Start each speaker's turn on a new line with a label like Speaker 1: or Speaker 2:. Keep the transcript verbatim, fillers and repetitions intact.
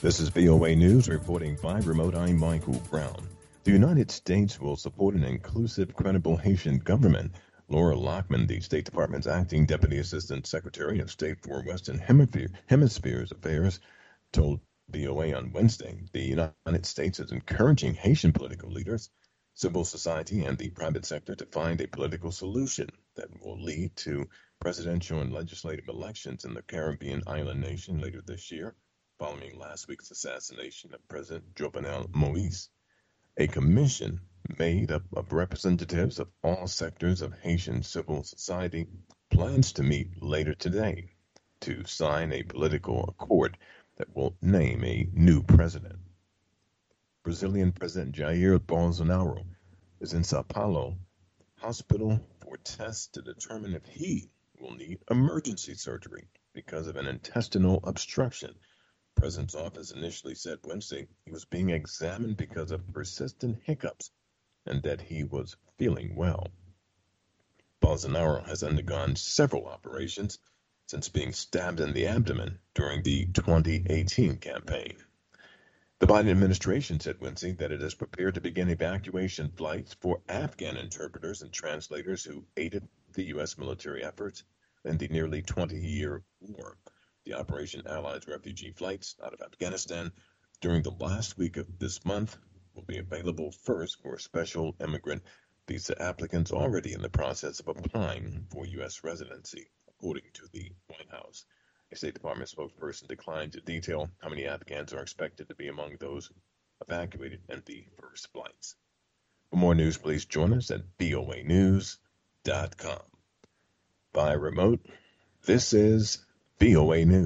Speaker 1: This is V O A News reporting by remote. I'm Michael Brown. The United States will support an inclusive, credible Haitian government. Laura Lockman, the State Department's acting Deputy Assistant Secretary of State for Western Hemisphere, Hemisphere's Affairs, told V O A on Wednesday the United States is encouraging Haitian political leaders, civil society, and the private sector to find a political solution that will lead to presidential and legislative elections in the Caribbean island nation later this year, following last week's assassination of President Jovenel Moise. A commission made up of representatives of all sectors of Haitian civil society plans to meet later today to sign a political accord that will name a new president. Brazilian President Jair Bolsonaro is in Sao Paulo hospital for tests to determine if he will need emergency surgery because of an intestinal obstruction. The president's office initially said Wednesday he was being examined because of persistent hiccups and that he was feeling well. Bolsonaro has undergone several operations since being stabbed in the abdomen during the twenty eighteen campaign. The Biden administration said Wednesday that it is prepared to begin evacuation flights for Afghan interpreters and translators who aided the U S military efforts in the nearly twenty-year war. The operation allies refugee flights out of Afghanistan during the last week of this month will be available first for special immigrant visa applicants already in the process of applying for U S residency, according to the White House. A State Department spokesperson declined to detail how many Afghans are expected to be among those evacuated in the first flights. For more news, please join us at V O A news dot com. By remote, this is V O A News.